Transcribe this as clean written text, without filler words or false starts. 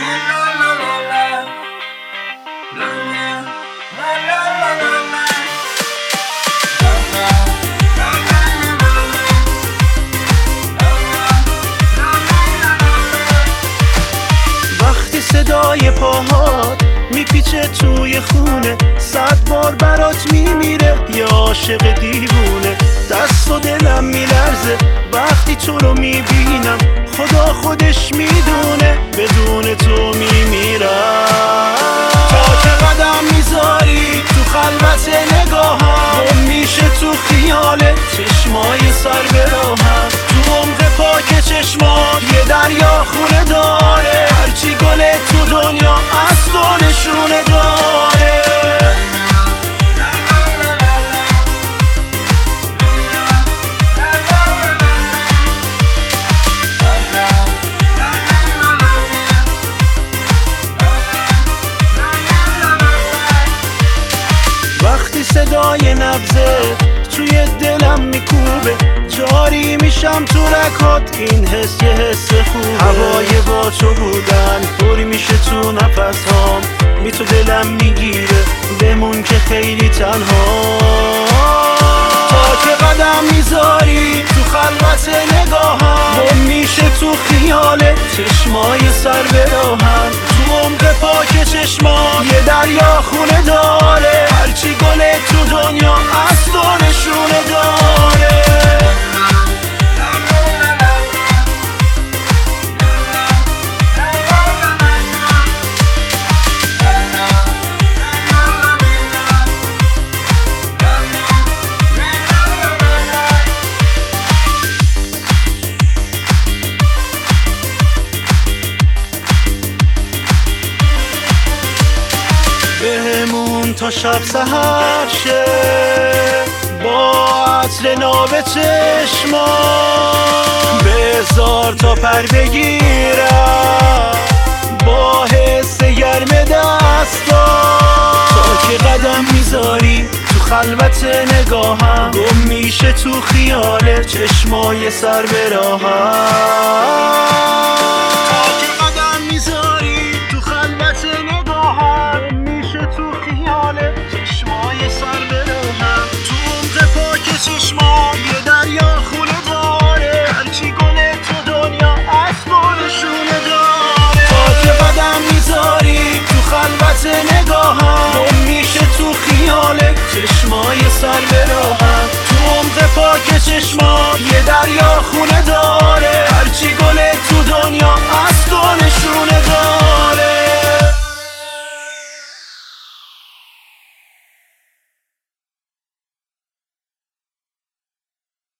وقتی صدای پاهات میپیچه توی خونه، 100 بار برات میمیره یه عاشق دیوونه. دست و دلم میلرزه وقتی تو رو میبینم، خدا خودش میدونه بدون تو میمیرم. تا که قدم میذاری تو خلوت نگاهم، گم میشه تو خیال چشمای سر به راهم. تو عمق پاک چشمات یه دریا خونه داره، هرچی گل تو دنیا از تو نشونه داره. وقتی صدای نبضه توی دلم میکوبه، جاری میشم تو رکات، این حس یه حس خوبه. هوای با تو بودن طوری میشه تو نفسهام، بی تو دلم میگیره بمون که خیلی تنها. تا که قدم میذاری تو خلوت نگاهم، گم میشه تو خیال چشمای سر به راهم. تو عمق پاک چشمان یه دریا خونه داره، هرچی گل تو دنیا از تو نشونه داره. بهمون تا شب سحر شه با عطر ناب چشما، بذار تا پر بگیرم با حس گرم دستا. تا که قدم میذاری تو خلوت نگاهم، گم میشه تو خیال چشمای سر به راهم. چشما یه دریا خونه داره، هرچی گل تو دنیا از گلشونه داره. تا که قدم میذاری تو خلوت نگاهم، گم میشه تو خیال چشمای سر به راهم. تو عمق پاک چشما یه دریا خونه داره، هرچی گل تو دنیا